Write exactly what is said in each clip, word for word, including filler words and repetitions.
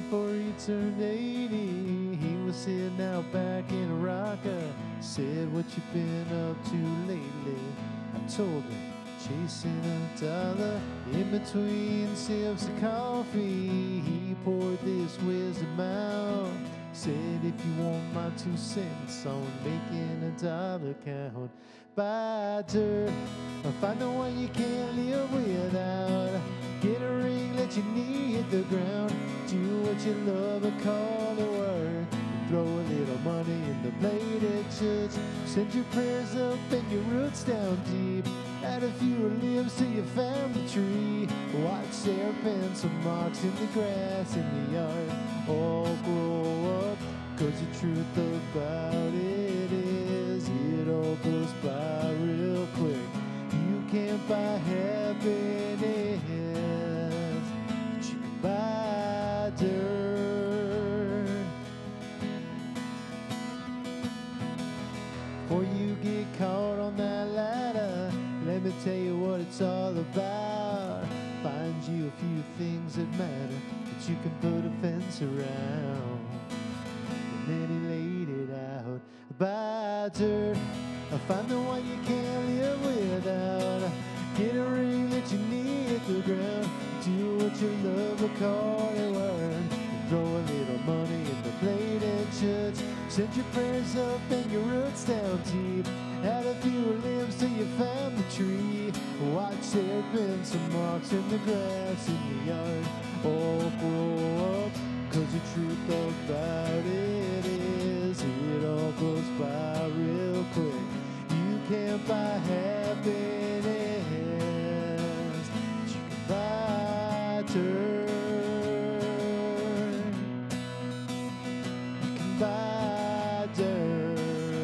before he turned eighty. He was sitting out back in a rocker. Said, what you been up to lately? I told him, chasing a dollar in between sips of coffee. He poured this wisdom out. Said, if you want my two cents on making a dollar count, buy dirt or find the one you can't live without. Get a ring, let your knee hit the ground. Do what you love and call it work. Throw a little money in the plate at church. Send your prayers up and your roots down deep. Add a few limbs to your family tree. Watch their pencil marks in the grass in the yard all grow up. Cause the truth about it is, it all goes by real quick. You can't buy happiness, but you can buy dirt. Before you get caught on that ladder, let me tell you what it's all about. Find you a few things that matter that you can put a fence around. And then he laid it out. Buy dirt, find the one you can't live without. Get a ring, let your knee hit the ground. Do what you love, but call it work. Throw a little money in the plate at church. Send your prayers up and your roots down deep. Add a few limbs to your family tree. Watch there been some marks in the grass in the yard all grow up. Cause the truth about it is, it all goes by real quick. You can't buy happiness, but you can buy dirt. You can buy dirt.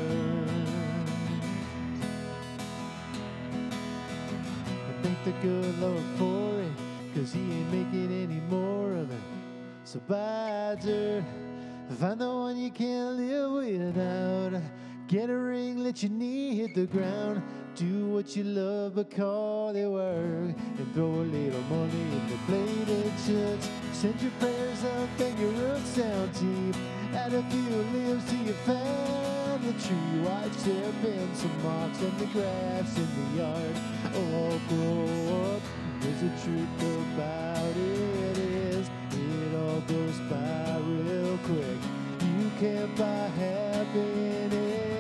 Thank the good Lord for it, cause he ain't making any more of it. So buy dirt, find the one you can't live without. Get a ring, let your knee hit the ground. Do what you love, but call it work. And throw a little money in the plate at church. Send your prayers up and your roots down deep. Add a few limbs to your family tree. Watch there been some marks on the grass in the yard all grow up. There's the truth about it is, it all goes by real quick. You can't buy happiness,